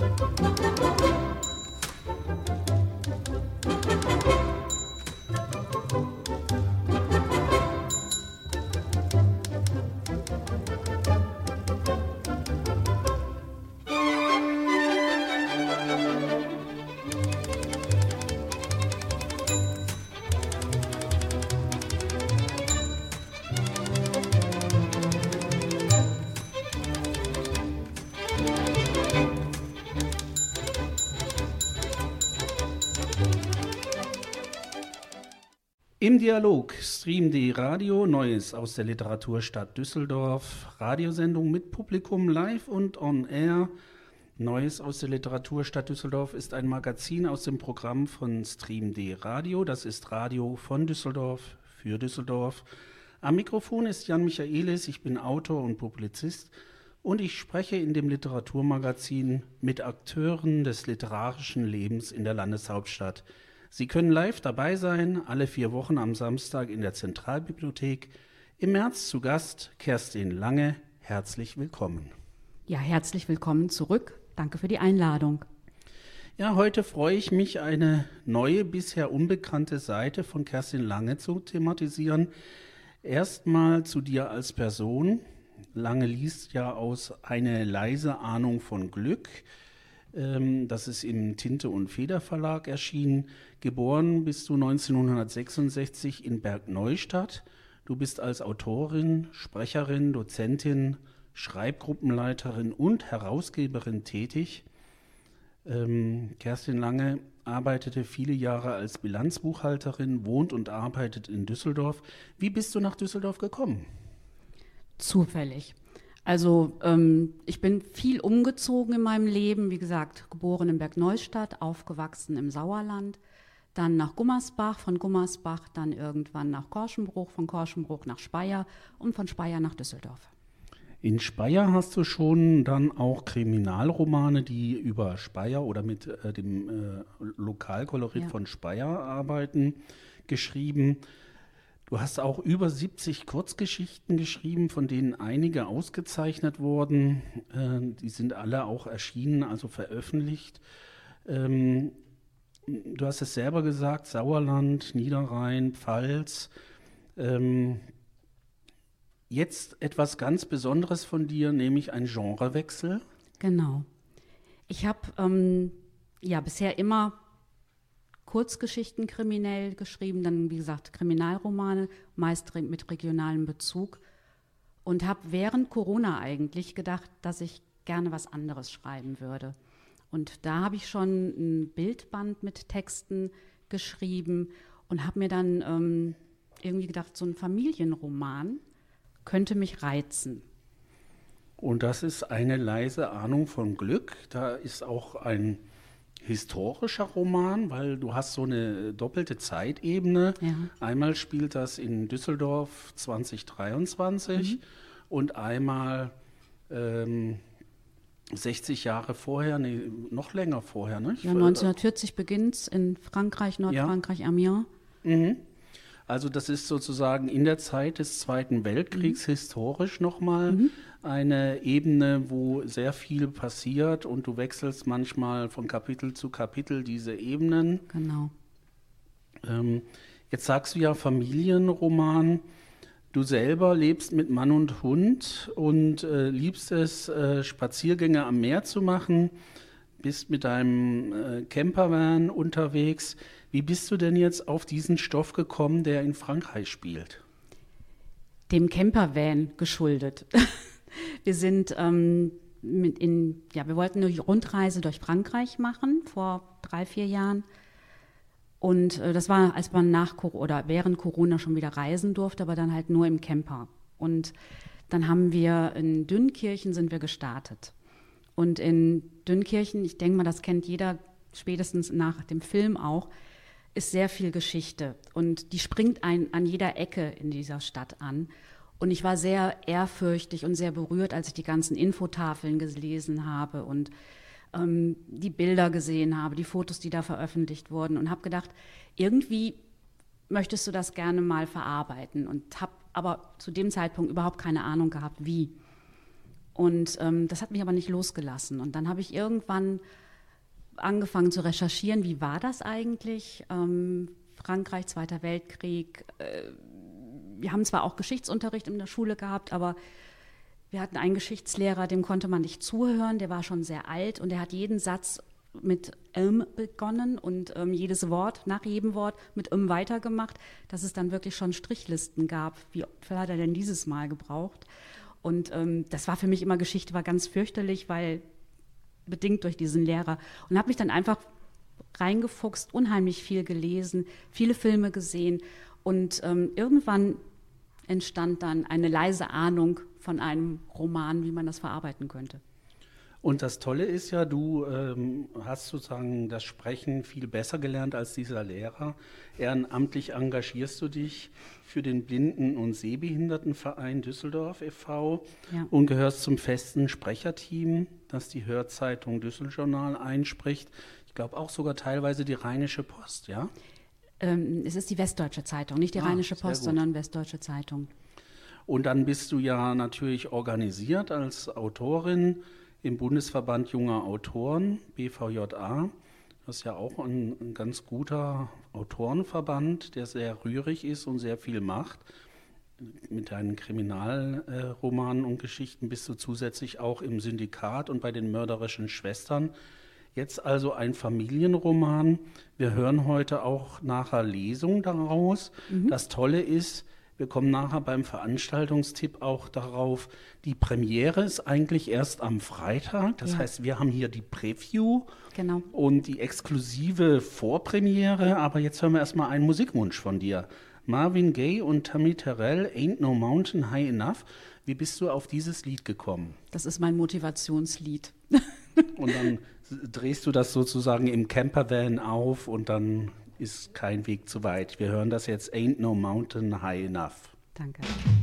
Im Dialog Stream.de Radio, Neues aus der Literaturstadt Düsseldorf, Radiosendung mit Publikum live und on air. Neues aus der Literaturstadt Düsseldorf ist ein Magazin aus dem Programm von Stream.de Radio. Das ist Radio von Düsseldorf für Düsseldorf. Am Mikrofon ist Jan Michaelis, ich bin Autor und Publizist und ich spreche in dem Literaturmagazin mit Akteuren des literarischen Lebens in der Landeshauptstadt. Sie können live dabei sein, alle 4 Wochen am Samstag in der Zentralbibliothek. Im März zu Gast Kerstin Lange. Herzlich willkommen. Ja, herzlich willkommen zurück. Danke für die Einladung. Ja, heute freue ich mich, eine neue, bisher unbekannte Seite von Kerstin Lange zu thematisieren. Erstmal zu dir als Person. Lange liest ja aus Eine leise Ahnung von Glück. Das ist im Tinte- und Feder-Verlag erschienen. Geboren bist du 1966 in Bergneustadt. Du bist als Autorin, Sprecherin, Dozentin, Schreibgruppenleiterin und Herausgeberin tätig. Kerstin Lange arbeitete viele Jahre als Bilanzbuchhalterin, wohnt und arbeitet in Düsseldorf. Wie bist du nach Düsseldorf gekommen? Zufällig. Also ich bin viel umgezogen in meinem Leben, wie gesagt, geboren in Bergneustadt, aufgewachsen im Sauerland, dann nach Gummersbach, von Gummersbach dann irgendwann nach Korschenbruch, von Korschenbruch nach Speyer und von Speyer nach Düsseldorf. In Speyer hast du schon dann auch Kriminalromane, die über Speyer oder mit dem Lokalkolorit von Speyer arbeiten, geschrieben. Du hast auch über 70 Kurzgeschichten geschrieben, von denen einige ausgezeichnet wurden. Die sind alle auch erschienen, also veröffentlicht. Du hast es selber gesagt, Sauerland, Niederrhein, Pfalz. Jetzt etwas ganz Besonderes von dir, nämlich ein Genrewechsel. Genau. Ich habe bisher immer Kurzgeschichten kriminell geschrieben, dann wie gesagt Kriminalromane, meist mit regionalem Bezug und habe während Corona eigentlich gedacht, dass ich gerne was anderes schreiben würde. Und da habe ich schon ein Bildband mit Texten geschrieben und habe mir dann irgendwie gedacht, so ein Familienroman könnte mich reizen. Und das ist Eine leise Ahnung von Glück. Da ist auch ein historischer Roman, weil du hast so eine doppelte Zeitebene. Ja. Einmal spielt das in Düsseldorf 2023 und einmal 60 Jahre vorher, noch länger vorher. Ne? Ja, 1940 beginnt es in Frankreich, Nordfrankreich, Amiens. Mhm. Also das ist sozusagen in der Zeit des Zweiten Weltkriegs historisch nochmal eine Ebene, wo sehr viel passiert und du wechselst manchmal von Kapitel zu Kapitel diese Ebenen. Genau. Jetzt sagst du ja Familienroman. Du selber lebst mit Mann und Hund und liebst es, Spaziergänge am Meer zu machen, bist mit deinem Campervan unterwegs. Wie bist du denn jetzt auf diesen Stoff gekommen, der in Frankreich spielt? Dem Campervan geschuldet. Wir sind wir wollten eine Rundreise durch Frankreich machen vor 3-4 Jahren. Und das war, als man während Corona schon wieder reisen durfte, aber dann halt nur im Camper. Und dann haben wir in Dünkirchen sind wir gestartet. Und in Dünkirchen, ich denke mal, das kennt jeder spätestens nach dem Film auch, ist sehr viel Geschichte. Und die springt an jeder Ecke in dieser Stadt an. Und ich war sehr ehrfürchtig und sehr berührt, als ich die ganzen Infotafeln gelesen habe und die Bilder gesehen habe, die Fotos, die da veröffentlicht wurden. Und habe gedacht, irgendwie möchtest du das gerne mal verarbeiten. Und habe aber zu dem Zeitpunkt überhaupt keine Ahnung gehabt, wie. Und das hat mich aber nicht losgelassen. Und dann habe ich irgendwann angefangen zu recherchieren, wie war das eigentlich? Frankreich, Zweiter Weltkrieg. Wir haben zwar auch Geschichtsunterricht in der Schule gehabt, aber wir hatten einen Geschichtslehrer, dem konnte man nicht zuhören, der war schon sehr alt und der hat jeden Satz mit begonnen und jedes Wort, nach jedem Wort mit weitergemacht, dass es dann wirklich schon Strichlisten gab. Wie viel hat er denn dieses Mal gebraucht? Und das war für mich immer Geschichte, war ganz fürchterlich, weil bedingt durch diesen Lehrer. Und habe mich dann einfach reingefuchst, unheimlich viel gelesen, viele Filme gesehen und irgendwann entstand dann eine leise Ahnung von einem Roman, wie man das verarbeiten könnte. Und das Tolle ist ja, du hast sozusagen das Sprechen viel besser gelernt als dieser Lehrer. Ehrenamtlich engagierst du dich für den Blinden- und Sehbehindertenverein Düsseldorf e.V. Und gehörst zum festen Sprecherteam, das die Hörzeitung Düsseljournal einspricht. Ich glaube auch sogar teilweise die Rheinische Post, ja? Es ist die Westdeutsche Zeitung, nicht die Rheinische Post, sondern Westdeutsche Zeitung. Und dann bist du ja natürlich organisiert als Autorin im Bundesverband Junger Autoren, BVJA. Das ist ja auch ein ganz guter Autorenverband, der sehr rührig ist und sehr viel macht. Mit deinen Kriminalromanen und Geschichten bist du zusätzlich auch im Syndikat und bei den mörderischen Schwestern. Jetzt also ein Familienroman. Wir hören heute auch nachher Lesung daraus. Das Tolle ist, wir kommen nachher beim Veranstaltungstipp auch darauf, die Premiere ist eigentlich erst am Freitag. Das heißt, wir haben hier die Preview und die exklusive Vorpremiere. Aber jetzt hören wir erstmal einen Musikwunsch von dir. Marvin Gaye und Tammy Terrell, Ain't No Mountain High Enough. Wie bist du auf dieses Lied gekommen? Das ist mein Motivationslied. Und dann drehst du das sozusagen im Campervan auf und dann ist kein Weg zu weit. Wir hören das jetzt, Ain't No Mountain High Enough. Danke.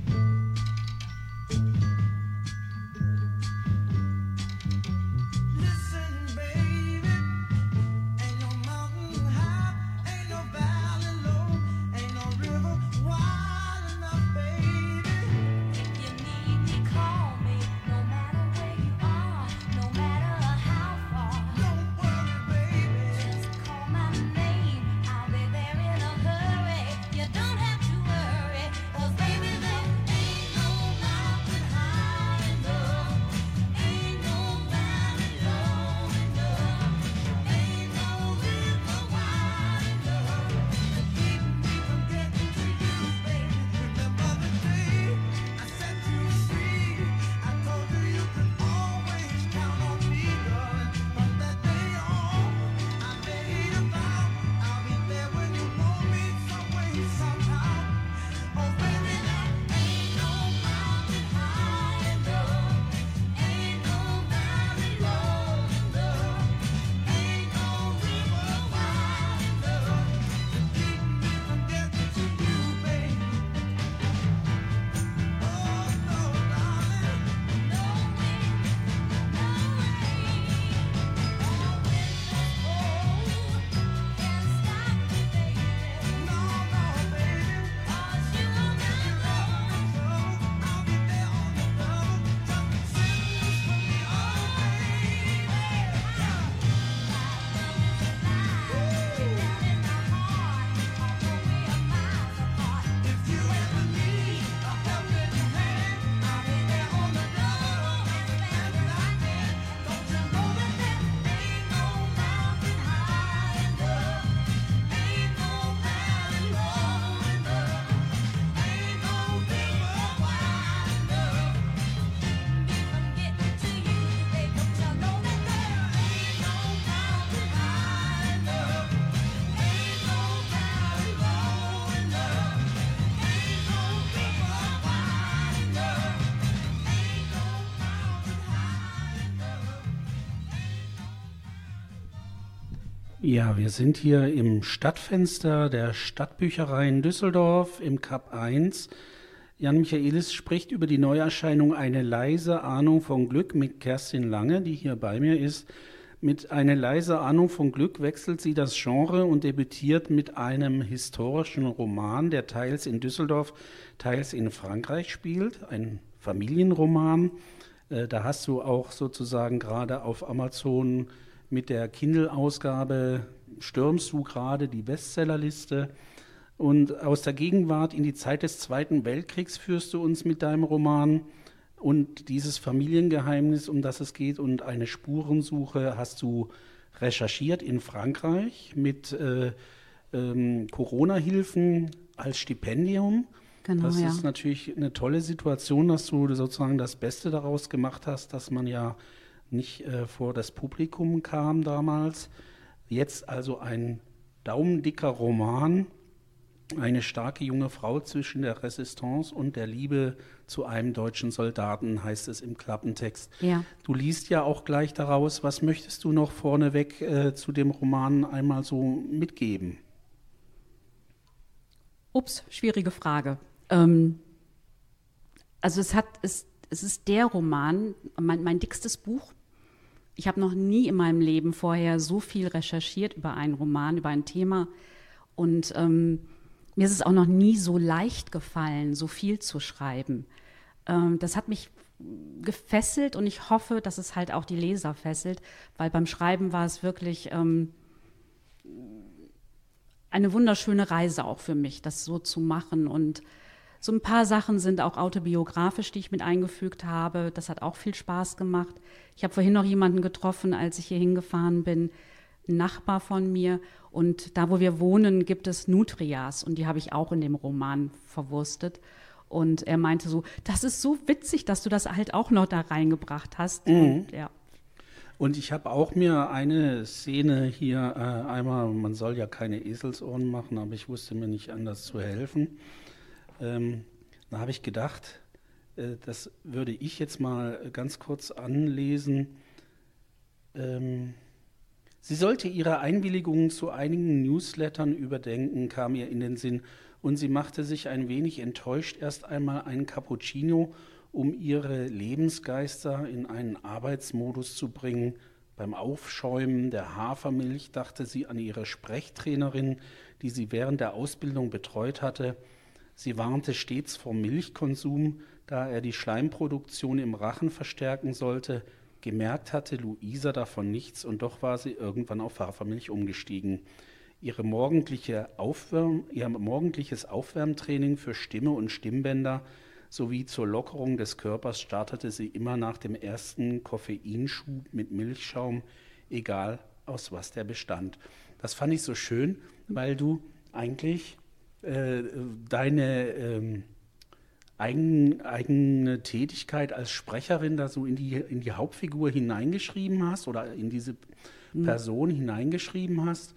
Ja, wir sind hier im Stadtfenster der Stadtbücherei in Düsseldorf im Kap 1. Jan Michaelis spricht über die Neuerscheinung Eine leise Ahnung von Glück mit Kerstin Lange, die hier bei mir ist. Mit Eine leise Ahnung von Glück wechselt sie das Genre und debütiert mit einem historischen Roman, der teils in Düsseldorf, teils in Frankreich spielt. Ein Familienroman. Da hast du auch sozusagen gerade auf Amazon mit der Kindle-Ausgabe stürmst du gerade die Bestsellerliste. Und aus der Gegenwart in die Zeit des Zweiten Weltkriegs führst du uns mit deinem Roman. Und dieses Familiengeheimnis, um das es geht, und eine Spurensuche hast du recherchiert in Frankreich mit Corona-Hilfen als Stipendium. Genau, Das ja. ist natürlich eine tolle Situation, dass du sozusagen das Beste daraus gemacht hast, dass man ja nicht vor das Publikum kam damals. Jetzt also ein daumendicker Roman, eine starke junge Frau zwischen der Resistance und der Liebe zu einem deutschen Soldaten, heißt es im Klappentext. Ja. Du liest ja auch gleich daraus. Was möchtest du noch vorneweg zu dem Roman einmal so mitgeben? Ups, schwierige Frage. Also es ist der Roman, mein dickstes Buch. Ich habe noch nie in meinem Leben vorher so viel recherchiert über einen Roman, über ein Thema. Und mir ist es auch noch nie so leicht gefallen, so viel zu schreiben. Das hat mich gefesselt und ich hoffe, dass es halt auch die Leser fesselt, weil beim Schreiben war es wirklich eine wunderschöne Reise auch für mich, das so zu machen. Und so ein paar Sachen sind auch autobiografisch, die ich mit eingefügt habe. Das hat auch viel Spaß gemacht. Ich habe vorhin noch jemanden getroffen, als ich hier hingefahren bin, ein Nachbar von mir. Und da, wo wir wohnen, gibt es Nutrias. Und die habe ich auch in dem Roman verwurstet. Und er meinte so, das ist so witzig, dass du das halt auch noch da reingebracht hast. Und, ja. Und ich habe auch mir eine Szene hier einmal, man soll ja keine Eselsohren machen, aber ich wusste mir nicht anders zu helfen. Da habe ich gedacht, das würde ich jetzt mal ganz kurz anlesen. Sie sollte ihre Einwilligung zu einigen Newslettern überdenken, kam ihr in den Sinn, und sie machte sich ein wenig enttäuscht erst einmal einen Cappuccino, um ihre Lebensgeister in einen Arbeitsmodus zu bringen. Beim Aufschäumen der Hafermilch dachte sie an ihre Sprechtrainerin, die sie während der Ausbildung betreut hatte. Sie warnte stets vor Milchkonsum, da er die Schleimproduktion im Rachen verstärken sollte. Gemerkt hatte Luisa davon nichts und doch war sie irgendwann auf Hafermilch umgestiegen. Ihr morgendliches Aufwärmtraining für Stimme und Stimmbänder sowie zur Lockerung des Körpers startete sie immer nach dem ersten Koffeinschub mit Milchschaum, egal aus was der bestand. Das fand ich so schön, weil du eigentlich deine eigene Tätigkeit als Sprecherin da so in die Hauptfigur hineingeschrieben hast oder in diese Person hineingeschrieben hast.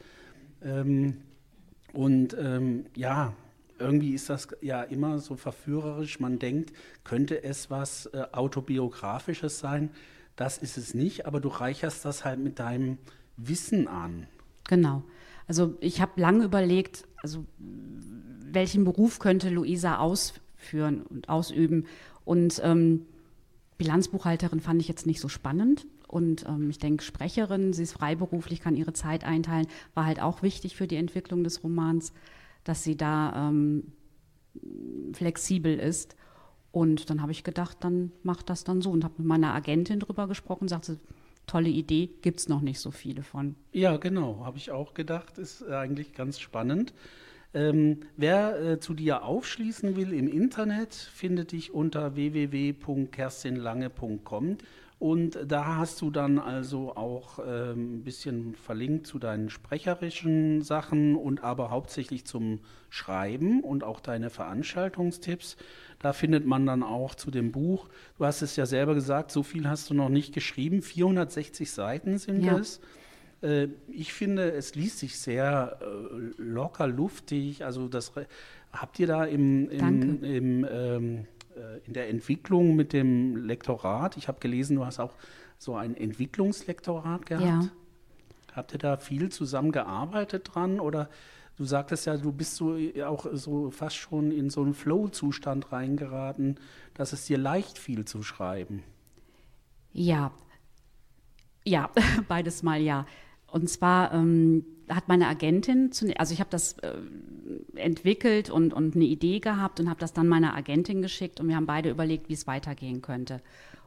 Ja, irgendwie ist das ja immer so verführerisch. Man denkt, könnte es was Autobiografisches sein? Das ist es nicht, aber du reicherst das halt mit deinem Wissen an. Genau. Also ich habe lange überlegt, also welchen Beruf könnte Luisa ausführen und ausüben. Und Bilanzbuchhalterin fand ich jetzt nicht so spannend. Und ich denke, Sprecherin, sie ist freiberuflich, kann ihre Zeit einteilen, war halt auch wichtig für die Entwicklung des Romans, dass sie da flexibel ist. Und dann habe ich gedacht, dann mach das dann so. Und habe mit meiner Agentin drüber gesprochen, sagte, tolle Idee, gibt es noch nicht so viele von. Ja, genau, habe ich auch gedacht, ist eigentlich ganz spannend. Wer zu dir aufschließen will im Internet, findet dich unter www.kerstinlange.com. Und da hast du dann also auch ein bisschen verlinkt zu deinen sprecherischen Sachen und aber hauptsächlich zum Schreiben und auch deine Veranstaltungstipps. Da findet man dann auch zu dem Buch, du hast es ja selber gesagt, so viel hast du noch nicht geschrieben, 460 Seiten sind es. Ich finde, es liest sich sehr locker, luftig. Also das habt ihr da in der Entwicklung mit dem Lektorat, ich habe gelesen, du hast auch so ein Entwicklungslektorat gehabt. Ja. Habt ihr da viel zusammengearbeitet dran? Oder du sagtest ja, du bist so auch so fast schon in so einen Flow-Zustand reingeraten, dass es dir leicht fiel zu schreiben. Ja, beides mal ja. Und zwar hat meine Agentin, also ich habe das entwickelt und eine Idee gehabt und habe das dann meiner Agentin geschickt und wir haben beide überlegt, wie es weitergehen könnte.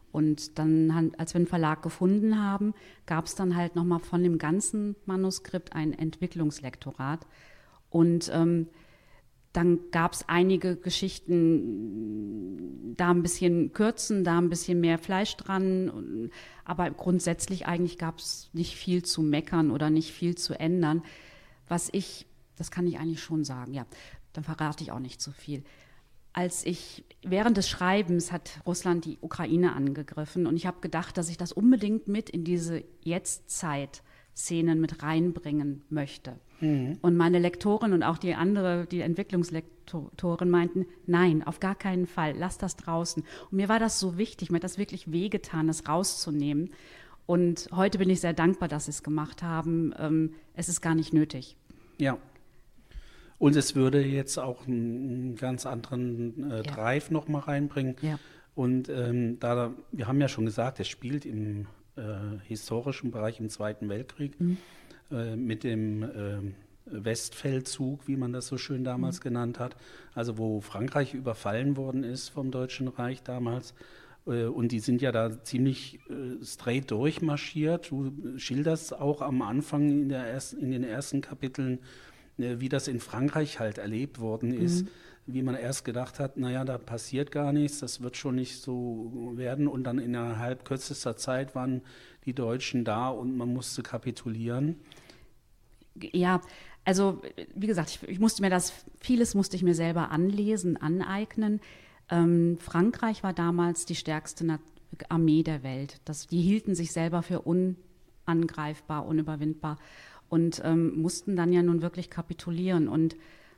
Und dann, als wir einen Verlag gefunden haben, gab es dann halt nochmal von dem ganzen Manuskript ein Entwicklungslektorat. Und dann gab es einige Geschichten, da ein bisschen kürzen, da ein bisschen mehr Fleisch dran. Aber grundsätzlich eigentlich gab es nicht viel zu meckern oder nicht viel zu ändern. Das kann ich eigentlich schon sagen, ja, dann verrate ich auch nicht zu viel. Während des Schreibens hat Russland die Ukraine angegriffen und ich habe gedacht, dass ich das unbedingt mit in diese Jetztzeit-Szenen mit reinbringen möchte. Mhm. Und meine Lektorin und auch die Entwicklungslektorin meinten, nein, auf gar keinen Fall, lass das draußen. Und mir war das so wichtig, mir hat das wirklich wehgetan, das rauszunehmen. Und heute bin ich sehr dankbar, dass sie es gemacht haben. Es ist gar nicht nötig. Ja. Und es würde jetzt auch einen ganz anderen Drive noch mal reinbringen. Ja. Und wir haben ja schon gesagt, es spielt im historischen Bereich im Zweiten Weltkrieg mit dem Westfeldzug, wie man das so schön damals genannt hat, also wo Frankreich überfallen worden ist vom Deutschen Reich damals. Und die sind ja da ziemlich straight durchmarschiert. Du schilderst auch am Anfang in den ersten Kapiteln, wie das in Frankreich halt erlebt worden ist, wie man erst gedacht hat, naja, da passiert gar nichts, das wird schon nicht so werden. Und dann innerhalb kürzester Zeit waren die Deutschen da und man musste kapitulieren. Ja, also wie gesagt, vieles musste ich mir selber anlesen, aneignen. Frankreich war damals die stärkste Armee der Welt. Die hielten sich selber für unangreifbar, unüberwindbar. Und mussten dann ja nun wirklich kapitulieren. Und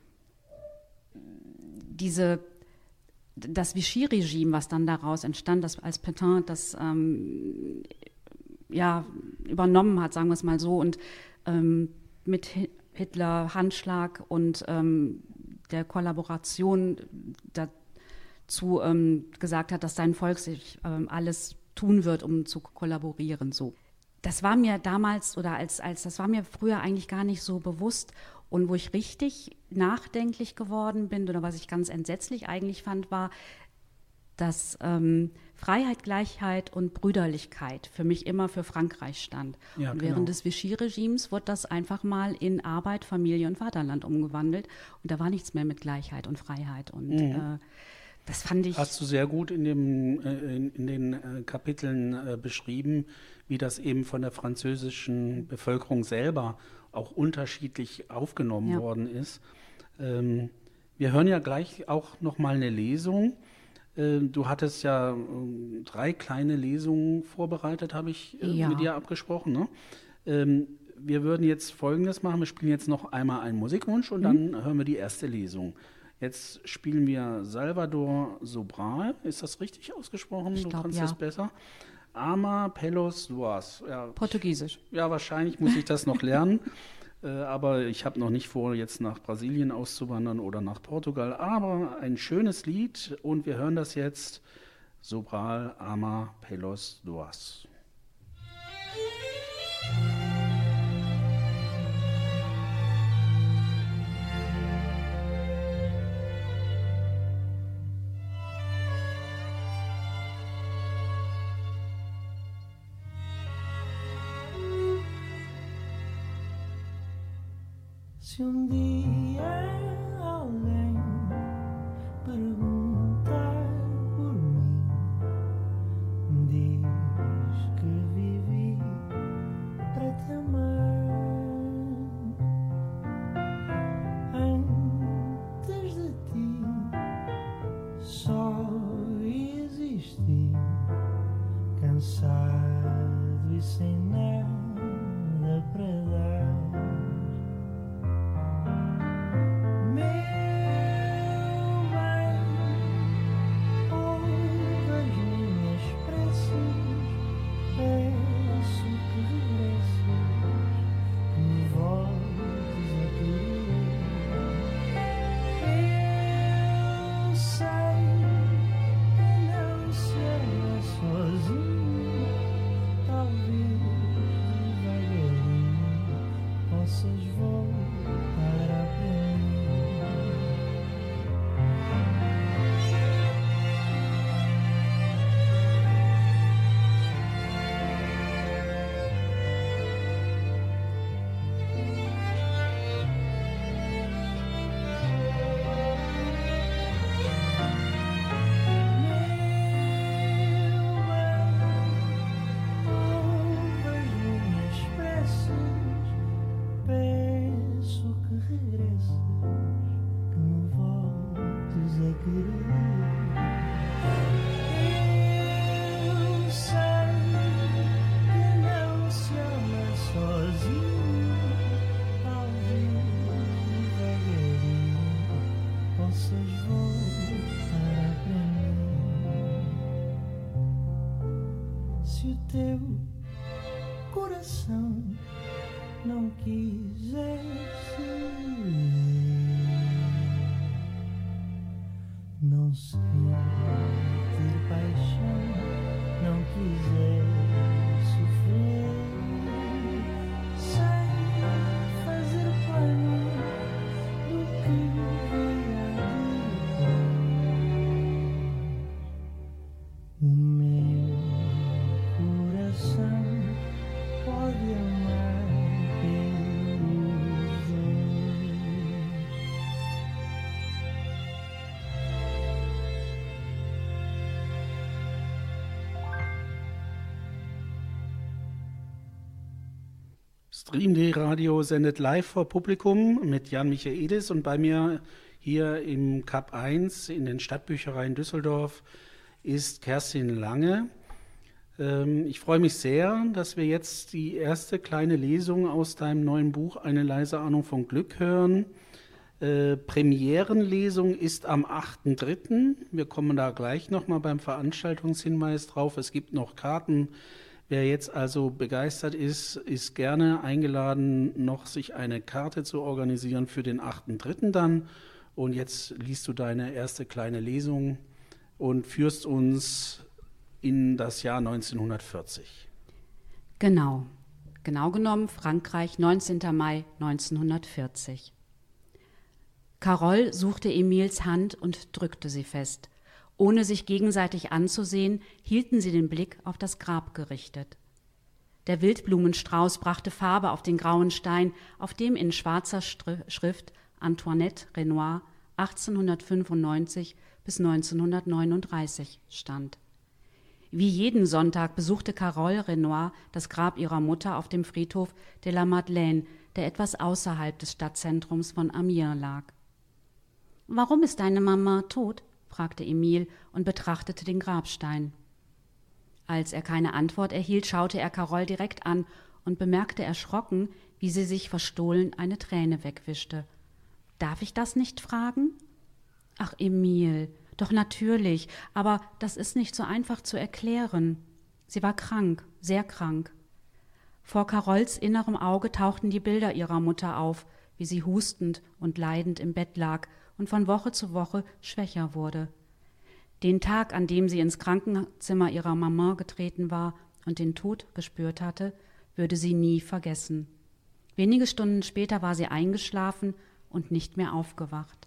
das Vichy-Regime, was dann daraus entstand, das als Pétain das übernommen hat, sagen wir es mal so, und mit Hitler Handschlag und der Kollaboration dazu gesagt hat, dass sein Volk sich alles tun wird, um zu kollaborieren, so. Das war mir damals das war mir früher eigentlich gar nicht so bewusst. Und wo ich richtig nachdenklich geworden bin oder was ich ganz entsetzlich eigentlich fand, war, dass Freiheit, Gleichheit und Brüderlichkeit für mich immer für Frankreich stand. Ja, und während des Vichy-Regimes wurde das einfach mal in Arbeit, Familie und Vaterland umgewandelt. Und da war nichts mehr mit Gleichheit und Freiheit. Und das fand ich... Hast du sehr gut in den Kapiteln beschrieben, wie das eben von der französischen Bevölkerung selber auch unterschiedlich aufgenommen worden ist. Wir hören ja gleich auch nochmal eine Lesung. Du hattest ja 3 kleine Lesungen vorbereitet, habe ich mit dir abgesprochen. Ne? Wir würden jetzt Folgendes machen. Wir spielen jetzt noch einmal einen Musikwunsch und dann hören wir die erste Lesung. Jetzt spielen wir Salvador Sobral. Ist das richtig ausgesprochen? Du kannst das besser. Ama Pelos Duas. Ja, Portugiesisch. Ja, wahrscheinlich muss ich das noch lernen. Aber ich habe noch nicht vor, jetzt nach Brasilien auszuwandern oder nach Portugal. Aber ein schönes Lied und wir hören das jetzt. Sobral, Ama Pelos Duas. Se dia alguém perguntar por mim, diz que vivi para te amar. Antes de ti só existi, cansado e sem nada para dar. teu coração não quisesse, não sentir paixão, não quiser sofrer, sem fazer plano do que virá depois. O meu coração pode amar pelos dois. Stream.de Radio sendet live vor Publikum mit Jan Michaelis und bei mir hier im Kap 1 in den Stadtbüchereien Düsseldorf ist Kerstin Lange. Ich freue mich sehr, dass wir jetzt die erste kleine Lesung aus deinem neuen Buch Eine leise Ahnung von Glück hören. Premierenlesung ist am 8.3. Wir kommen da gleich nochmal beim Veranstaltungshinweis drauf. Es gibt noch Karten. Wer jetzt also begeistert ist, ist gerne eingeladen, noch sich eine Karte zu organisieren für den 8.3. dann. Und jetzt liest du deine erste kleine Lesung und führst uns in das Jahr 1940. Genau genommen Frankreich, 19. Mai 1940. Carole suchte Emils Hand und drückte sie fest. Ohne sich gegenseitig anzusehen, hielten sie den Blick auf das Grab gerichtet. Der Wildblumenstrauß brachte Farbe auf den grauen Stein, auf dem in schwarzer Schrift Antoinette Renoir 1895 bis 1939 stand. Wie jeden Sonntag besuchte Carole Renoir das Grab ihrer Mutter auf dem Friedhof de la Madeleine, der etwas außerhalb des Stadtzentrums von Amiens lag. »Warum ist deine Mama tot?« fragte Emil und betrachtete den Grabstein. Als er keine Antwort erhielt, schaute er Carole direkt an und bemerkte erschrocken, wie sie sich verstohlen eine Träne wegwischte. »Darf ich das nicht fragen?« »Ach, Emil, doch natürlich, aber das ist nicht so einfach zu erklären. Sie war krank, sehr krank.« Vor Carols innerem Auge tauchten die Bilder ihrer Mutter auf, wie sie hustend und leidend im Bett lag und von Woche zu Woche schwächer wurde. Den Tag, an dem sie ins Krankenzimmer ihrer Mama getreten war und den Tod gespürt hatte, würde sie nie vergessen. Wenige Stunden später war sie eingeschlafen und nicht mehr aufgewacht.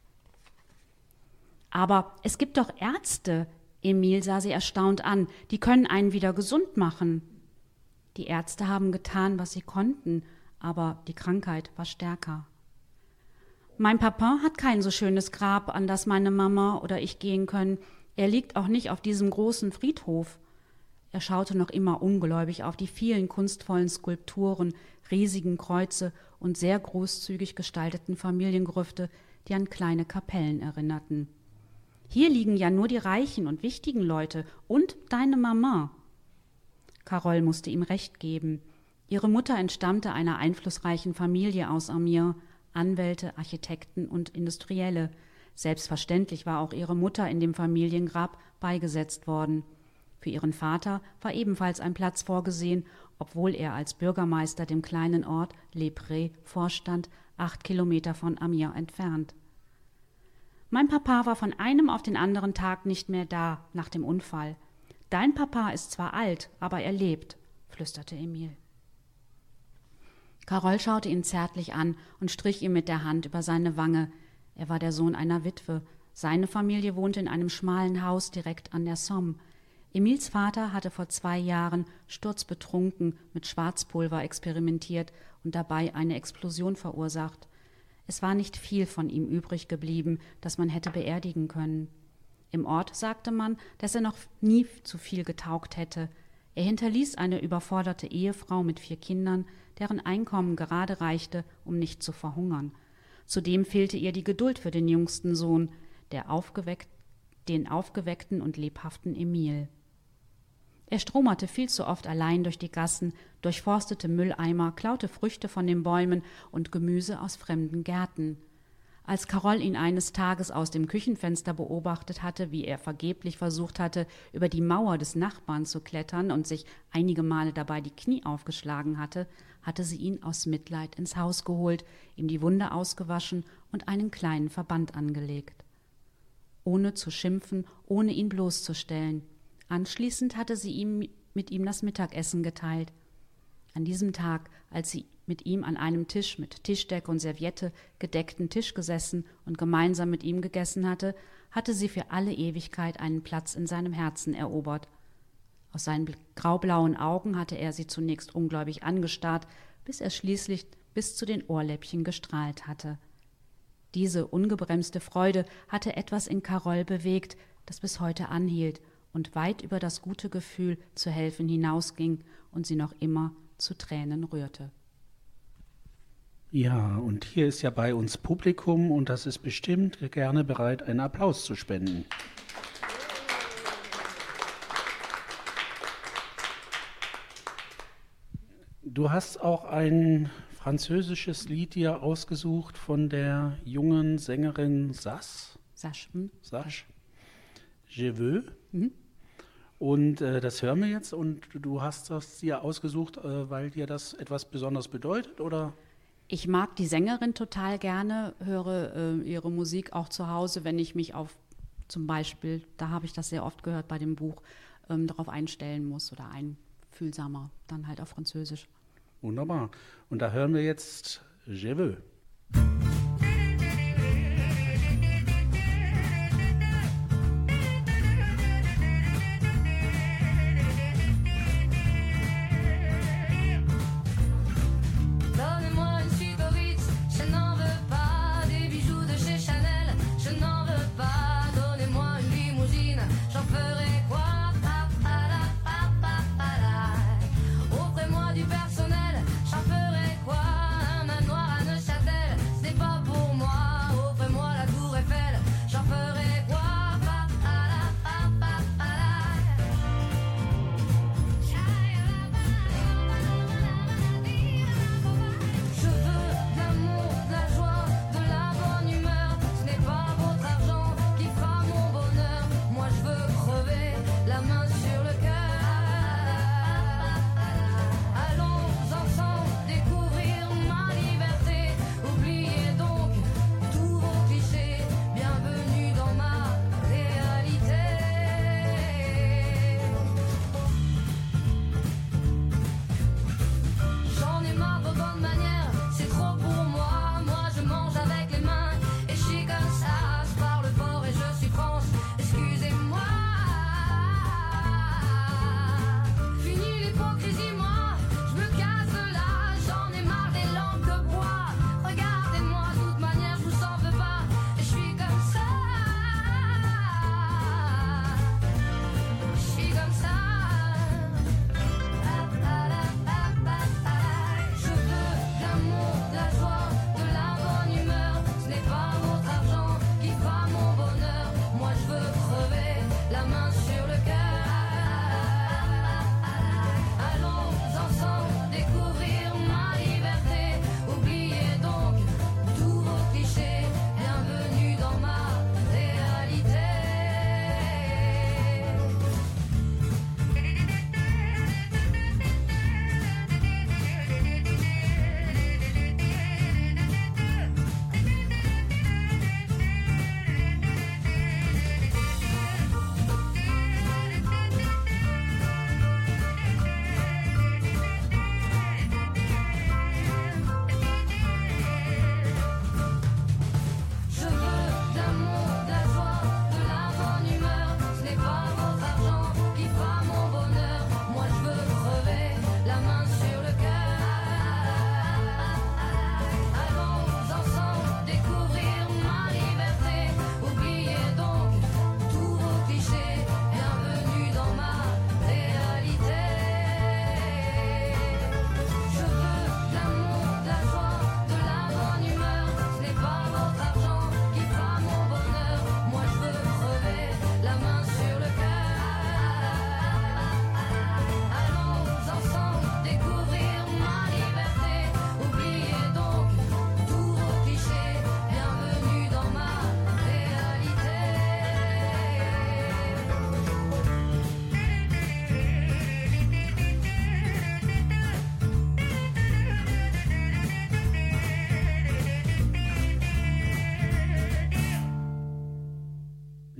»Aber es gibt doch Ärzte«, Emil sah sie erstaunt an, »die können einen wieder gesund machen.« Die Ärzte haben getan, was sie konnten, aber die Krankheit war stärker. »Mein Papa hat kein so schönes Grab, an das meine Mama oder ich gehen können. Er liegt auch nicht auf diesem großen Friedhof.« Er schaute noch immer ungläubig auf die vielen kunstvollen Skulpturen, riesigen Kreuze und sehr großzügig gestalteten Familiengrüfte, die an kleine Kapellen erinnerten. »Hier liegen ja nur die reichen und wichtigen Leute und deine Mama.« Carole musste ihm recht geben. Ihre Mutter entstammte einer einflussreichen Familie aus Amiens, Anwälte, Architekten und Industrielle. Selbstverständlich war auch ihre Mutter in dem Familiengrab beigesetzt worden. Für ihren Vater war ebenfalls ein Platz vorgesehen, obwohl er als Bürgermeister dem kleinen Ort Les Prés vorstand, 8 Kilometer von Amiens entfernt. »Mein Papa war von einem auf den anderen Tag nicht mehr da, nach dem Unfall. Dein Papa ist zwar alt, aber er lebt«, flüsterte Emil. Carole schaute ihn zärtlich an und strich ihm mit der Hand über seine Wange. Er war der Sohn einer Witwe. Seine Familie wohnte in einem schmalen Haus direkt an der Somme. Emils Vater hatte vor 2 Jahren sturzbetrunken mit Schwarzpulver experimentiert und dabei eine Explosion verursacht. Es war nicht viel von ihm übrig geblieben, das man hätte beerdigen können. Im Ort sagte man, dass er noch nie zu viel getaugt hätte. Er hinterließ eine überforderte Ehefrau mit 4 Kindern, deren Einkommen gerade reichte, um nicht zu verhungern. Zudem fehlte ihr die Geduld für den jüngsten Sohn, den aufgeweckten und lebhaften Emil. Er stromerte viel zu oft allein durch die Gassen, durchforstete Mülleimer, klaute Früchte von den Bäumen und Gemüse aus fremden Gärten. Als Carole ihn eines Tages aus dem Küchenfenster beobachtet hatte, wie er vergeblich versucht hatte, über die Mauer des Nachbarn zu klettern und sich einige Male dabei die Knie aufgeschlagen hatte, hatte sie ihn aus Mitleid ins Haus geholt, ihm die Wunde ausgewaschen und einen kleinen Verband angelegt. Ohne zu schimpfen, ohne ihn bloßzustellen. Anschließend hatte sie mit ihm das Mittagessen geteilt. An diesem Tag, als sie mit ihm an einem Tisch mit Tischdecke und Serviette gedeckten Tisch gesessen und gemeinsam mit ihm gegessen hatte, hatte sie für alle Ewigkeit einen Platz in seinem Herzen erobert. Aus seinen graublauen Augen hatte er sie zunächst ungläubig angestarrt, bis er schließlich bis zu den Ohrläppchen gestrahlt hatte. Diese ungebremste Freude hatte etwas in Carole bewegt, das bis heute anhielt und weit über das gute Gefühl zu helfen hinausging und sie noch immer zu Tränen rührte. Ja, und hier ist ja bei uns Publikum und das ist bestimmt gerne bereit, einen Applaus zu spenden. Du hast auch ein französisches Lied dir ausgesucht von der jungen Sängerin Sash. Sash. Je veux. Und das hören wir jetzt und du hast das dir ausgesucht, weil dir das etwas besonders bedeutet, oder? Ich mag die Sängerin total gerne, höre ihre Musik auch zu Hause, wenn ich mich auf zum Beispiel, da habe ich das sehr oft gehört bei dem Buch, darauf einstellen muss oder einfühlsamer, dann halt auf Französisch. Wunderbar. Und da hören wir jetzt Je veux. Offrez-moi du personnel, j'en ferai quoi? Un manoir à Neuchâtel.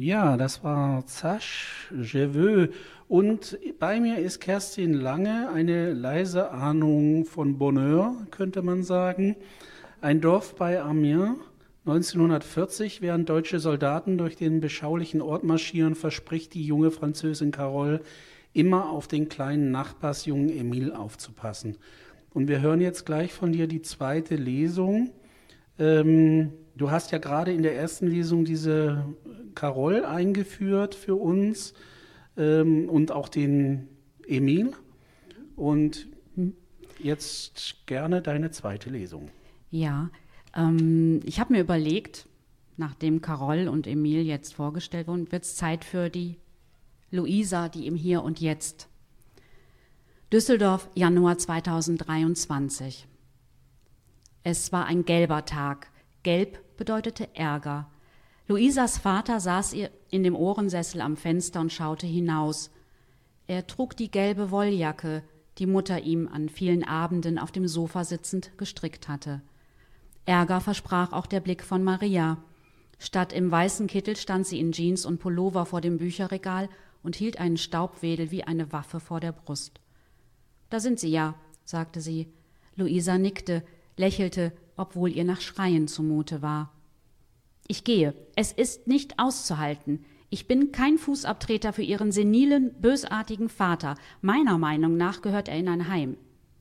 Ja, das war Sache, je veux. Und bei mir ist Kerstin Lange, eine leise Ahnung von Bonheur, könnte man sagen. Ein Dorf bei Amiens. 1940, während deutsche Soldaten durch den beschaulichen Ort marschieren, verspricht die junge Französin Carole, immer auf den kleinen Nachbarsjungen Emile aufzupassen. Und wir hören jetzt gleich von dir die zweite Lesung. Du hast ja gerade in der ersten Lesung diese Carole eingeführt für uns und auch den Emile. Und jetzt gerne deine zweite Lesung. Ja, ich habe mir überlegt, nachdem Carole und Emile jetzt vorgestellt wurden, wird es Zeit für die Luisa, die im Hier und Jetzt. Düsseldorf, Januar 2023. Es war ein gelber Tag. Gelb bedeutete Ärger. Luisas Vater saß ihr in dem Ohrensessel am Fenster und schaute hinaus. Er trug die gelbe Wolljacke, die Mutter ihm an vielen Abenden auf dem Sofa sitzend gestrickt hatte. Ärger versprach auch der Blick von Maria. Statt im weißen Kittel stand sie in Jeans und Pullover vor dem Bücherregal und hielt einen Staubwedel wie eine Waffe vor der Brust. »Da sind Sie ja«, sagte sie. Luisa nickte, lächelte, obwohl ihr nach Schreien zumute war. »Ich gehe. Es ist nicht auszuhalten. Ich bin kein Fußabtreter für Ihren senilen, bösartigen Vater. Meiner Meinung nach gehört er in ein Heim.«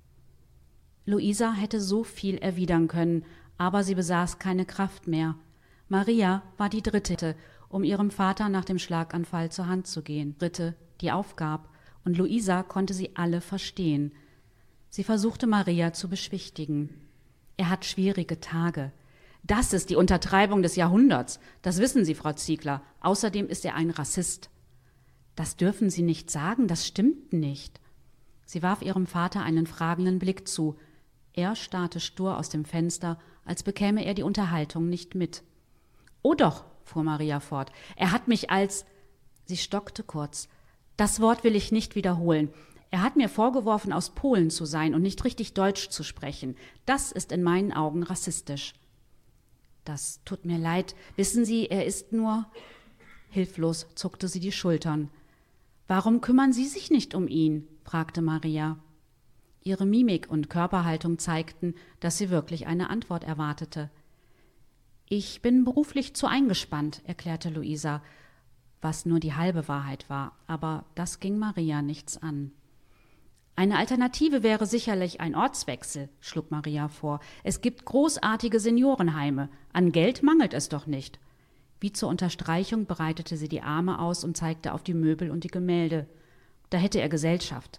Luisa hätte so viel erwidern können, aber sie besaß keine Kraft mehr. Maria war die Dritte, um ihrem Vater nach dem Schlaganfall zur Hand zu gehen. Dritte, die aufgab, und Luisa konnte sie alle verstehen. Sie versuchte Maria zu beschwichtigen. Er hat schwierige Tage. Das ist die Untertreibung des Jahrhunderts. Das wissen Sie, Frau Ziegler. Außerdem ist er ein Rassist. Das dürfen Sie nicht sagen, das stimmt nicht. Sie warf ihrem Vater einen fragenden Blick zu. Er starrte stur aus dem Fenster, als bekäme er die Unterhaltung nicht mit. »Oh doch«, fuhr Maria fort, »er hat mich als…« Sie stockte kurz. »Das Wort will ich nicht wiederholen. Er hat mir vorgeworfen, aus Polen zu sein und nicht richtig Deutsch zu sprechen. Das ist in meinen Augen rassistisch.« »Das tut mir leid. Wissen Sie, er ist nur…« Hilflos zuckte sie die Schultern. »Warum kümmern Sie sich nicht um ihn?« fragte Maria. Ihre Mimik und Körperhaltung zeigten, dass sie wirklich eine Antwort erwartete. »Ich bin beruflich zu eingespannt«, erklärte Luisa, was nur die halbe Wahrheit war, aber das ging Maria nichts an. »Eine Alternative wäre sicherlich ein Ortswechsel«, schlug Maria vor. »Es gibt großartige Seniorenheime. An Geld mangelt es doch nicht.« Wie zur Unterstreichung breitete sie die Arme aus und zeigte auf die Möbel und die Gemälde. Da hätte er Gesellschaft.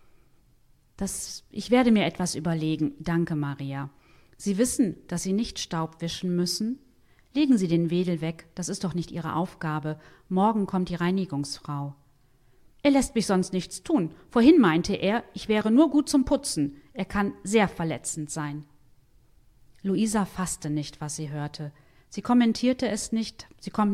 »Ich werde mir etwas überlegen. Danke, Maria. Sie wissen, dass Sie nicht Staub wischen müssen? Legen Sie den Wedel weg, das ist doch nicht Ihre Aufgabe. Morgen kommt die Reinigungsfrau.« »Er lässt mich sonst nichts tun. Vorhin meinte er, ich wäre nur gut zum Putzen. Er kann sehr verletzend sein.« Luisa fasste nicht, was sie hörte. Sie kommentierte es nicht.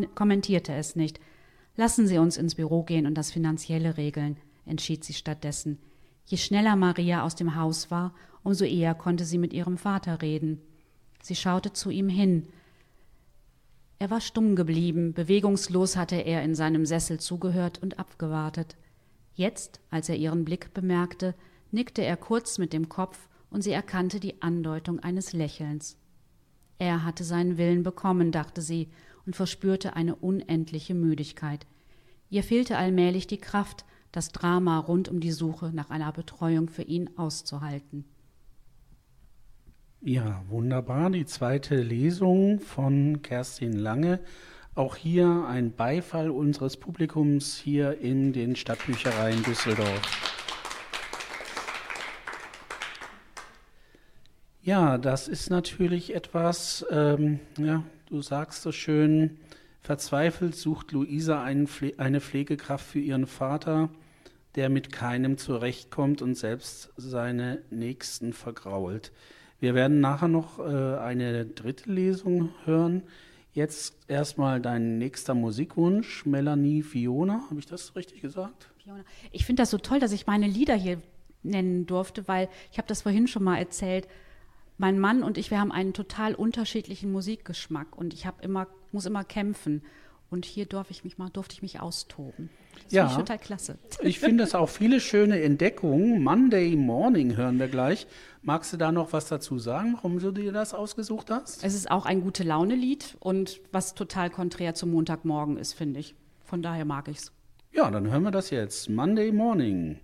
»Lassen Sie uns ins Büro gehen und das Finanzielle regeln«, entschied sie stattdessen. Je schneller Maria aus dem Haus war, umso eher konnte sie mit ihrem Vater reden. Sie schaute zu ihm hin. Er war stumm geblieben, bewegungslos hatte er in seinem Sessel zugehört und abgewartet. Jetzt, als er ihren Blick bemerkte, nickte er kurz mit dem Kopf und sie erkannte die Andeutung eines Lächelns. Er hatte seinen Willen bekommen, dachte sie, und verspürte eine unendliche Müdigkeit. Ihr fehlte allmählich die Kraft, das Drama rund um die Suche nach einer Betreuung für ihn auszuhalten. Ja, wunderbar. Die zweite Lesung von Kerstin Lange. Auch hier ein Beifall unseres Publikums hier in den Stadtbüchereien Düsseldorf. Ja, das ist natürlich etwas, du sagst so schön, verzweifelt sucht Luisa eine Pflegekraft für ihren Vater, der mit keinem zurechtkommt und selbst seine Nächsten vergrault. Wir werden nachher noch eine dritte Lesung hören. Jetzt erstmal dein nächster Musikwunsch, Melanie Fiona. Habe ich das richtig gesagt? Fiona. Ich finde das so toll, dass ich meine Lieder hier nennen durfte, weil ich habe das vorhin schon mal erzählt. Mein Mann und ich, wir haben einen total unterschiedlichen Musikgeschmack und ich muss immer kämpfen. Und hier durfte ich mich austoben. Das Ja. finde ich total klasse. Ich finde es auch viele schöne Entdeckungen. Monday Morning hören wir gleich. Magst du da noch was dazu sagen, warum du dir das ausgesucht hast? Es ist auch ein Gute-Laune-Lied und was total konträr zum Montagmorgen ist, finde ich. Von daher mag ich's. Ja, dann hören wir das jetzt. Monday Morning.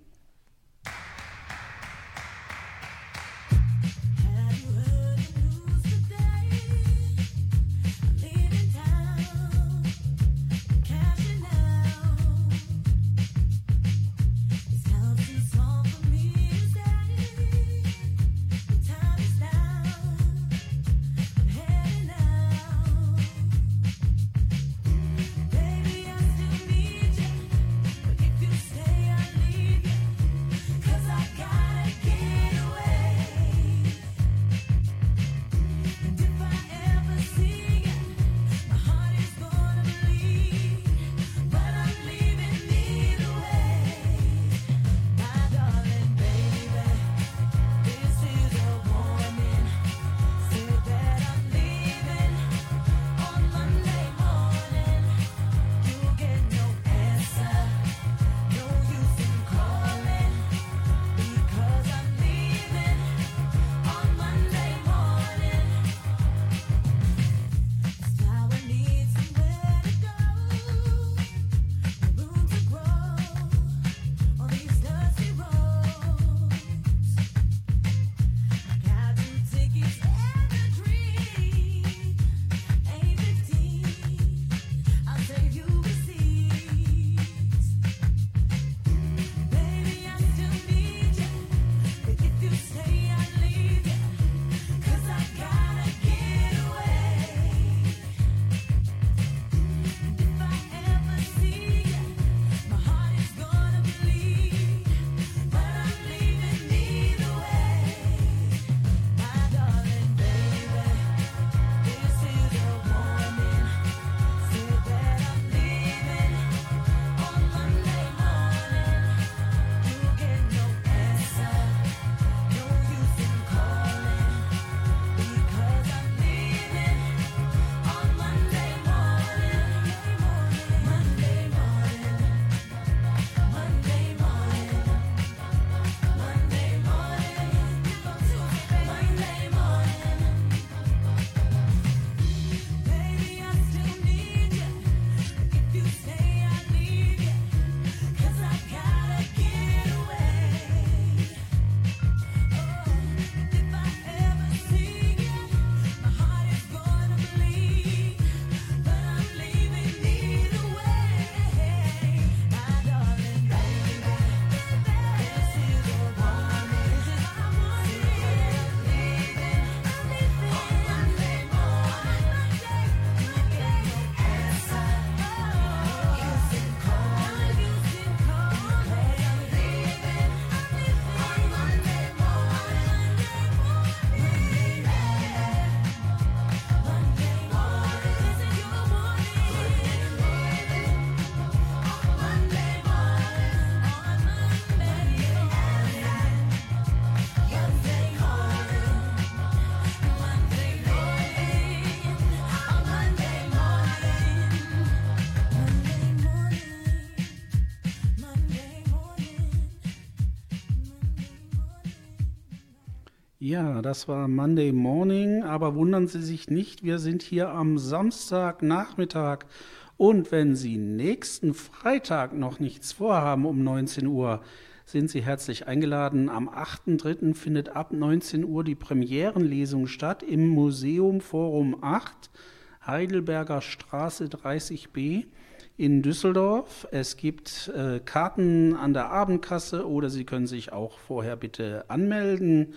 Ja, das war Monday Morning, aber wundern Sie sich nicht, wir sind hier am Samstagnachmittag und wenn Sie nächsten Freitag noch nichts vorhaben um 19 Uhr, sind Sie herzlich eingeladen. Am 8.3. findet ab 19 Uhr die Premierenlesung statt im Museum Forum 8, Heidelberger Straße 30b in Düsseldorf. Es gibt Karten an der Abendkasse oder Sie können sich auch vorher bitte anmelden,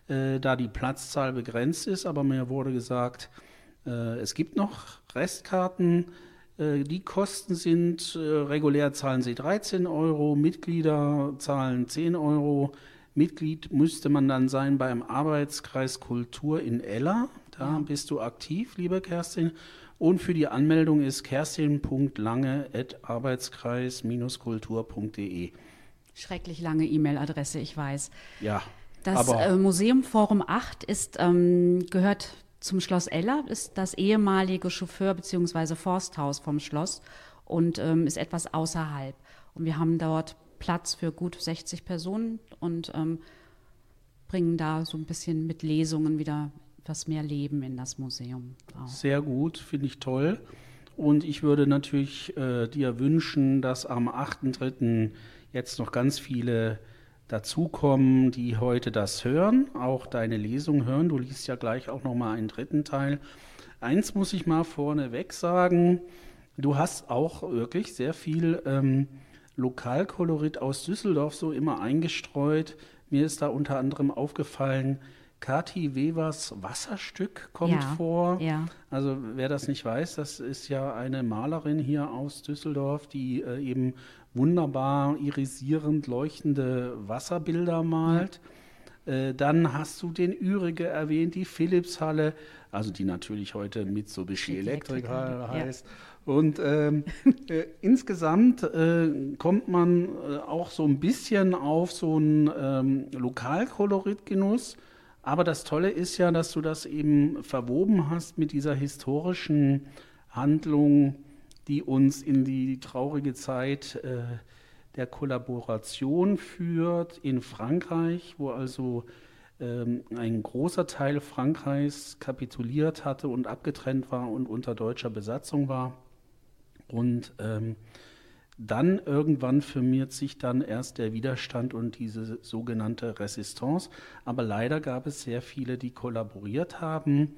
da die Platzzahl begrenzt ist. Aber mir wurde gesagt, es gibt noch Restkarten. Die Kosten sind, regulär zahlen Sie 13 Euro, Mitglieder zahlen 10 Euro. Mitglied müsste man dann sein beim Arbeitskreis Kultur in Eller. Da bist du aktiv, liebe Kerstin. Und für die Anmeldung ist kerstin.lange@arbeitskreis-kultur.de. Schrecklich lange E-Mail-Adresse, ich weiß. Ja. Das Museum Forum 8 gehört zum Schloss Ella ist das ehemalige Chauffeur- bzw. Forsthaus vom Schloss und ist etwas außerhalb. Und wir haben dort Platz für gut 60 Personen und bringen da so ein bisschen mit Lesungen wieder etwas mehr Leben in das Museum. Auch. Sehr gut, finde ich toll. Und ich würde natürlich dir wünschen, dass am 8.3. jetzt noch ganz viele dazukommen, die heute das hören, auch deine Lesung hören. Du liest ja gleich auch noch mal einen dritten Teil. Eins muss ich mal vorneweg sagen, du hast auch wirklich sehr viel Lokalkolorit aus Düsseldorf so immer eingestreut. Mir ist da unter anderem aufgefallen, Kati Wevers Wasserstück kommt vor. Ja. Also wer das nicht weiß, das ist ja eine Malerin hier aus Düsseldorf, die eben wunderbar irisierend leuchtende Wasserbilder malt. Dann hast du den Ürige erwähnt, die Philipshalle, also die natürlich heute Mitsubishi Electric heißt. Und insgesamt kommt man auch so ein bisschen auf so einen Lokalkoloritgenuss. Aber das Tolle ist ja, dass du das eben verwoben hast mit dieser historischen Handlung, die uns in die traurige Zeit der Kollaboration führt in Frankreich, wo also ein großer Teil Frankreichs kapituliert hatte und abgetrennt war und unter deutscher Besatzung war. Und dann irgendwann firmiert sich dann erst der Widerstand und diese sogenannte Resistance. Aber leider gab es sehr viele, die kollaboriert haben.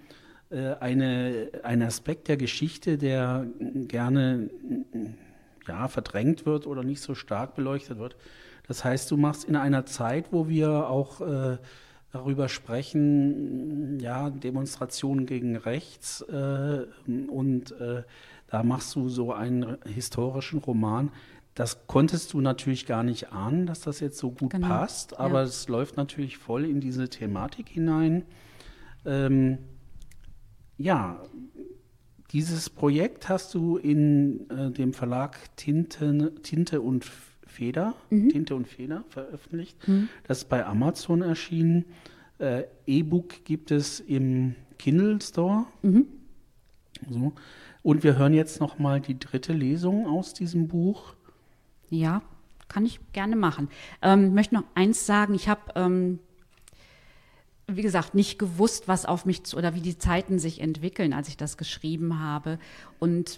Ein Aspekt der Geschichte, der gerne verdrängt wird oder nicht so stark beleuchtet wird. Das heißt, du machst in einer Zeit, wo wir auch darüber sprechen, Demonstrationen gegen rechts da machst du so einen historischen Roman. Das konntest du natürlich gar nicht ahnen, dass das jetzt so gut passt, aber es läuft natürlich voll in diese Thematik hinein. Dieses Projekt hast du in dem Verlag Tinte und Feder veröffentlicht. Das ist bei Amazon erschienen. E-Book gibt es im Kindle Store. So. Und wir hören jetzt noch mal die dritte Lesung aus diesem Buch. Ja, kann ich gerne machen. Ich möchte noch eins sagen. Ich habe, wie gesagt, nicht gewusst, was auf mich oder wie die Zeiten sich entwickeln, als ich das geschrieben habe. Und